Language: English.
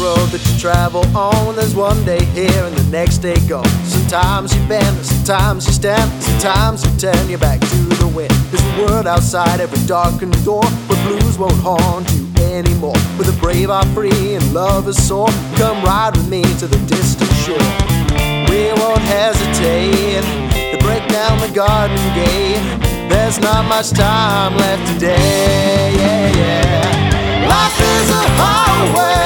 road that you travel on. There's one day here and the next day gone. Sometimes you bend, sometimes you stand, sometimes you turn your back to the wind. There's a world outside every darkened door where blues won't haunt you anymore. Where the brave are free and love is sore. Come ride with me to the distant shore. We won't hesitate to break down the garden gate. There's not much time left today, yeah, yeah. Life is a highway.